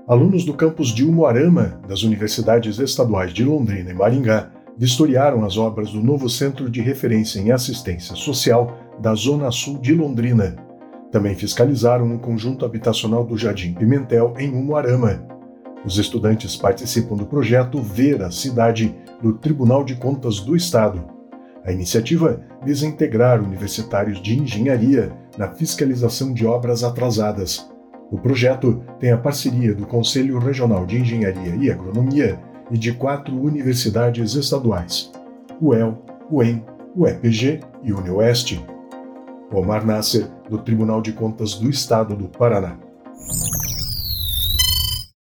Alunos do campus de Umuarama, das universidades estaduais de Londrina e Maringá, vistoriaram as obras do novo Centro de Referência em Assistência Social da Zona Sul de Londrina. Também fiscalizaram o conjunto habitacional do Jardim Pimentel, em Umuarama. Os estudantes participam do projeto Ver a Cidade do Tribunal de Contas do Estado. A iniciativa visa integrar universitários de engenharia na fiscalização de obras atrasadas. O projeto tem a parceria do Conselho Regional de Engenharia e Agronomia e de 4 universidades estaduais: UEL, UEM, UEPG e UniOeste. Omar Nasser, do Tribunal de Contas do Estado do Paraná.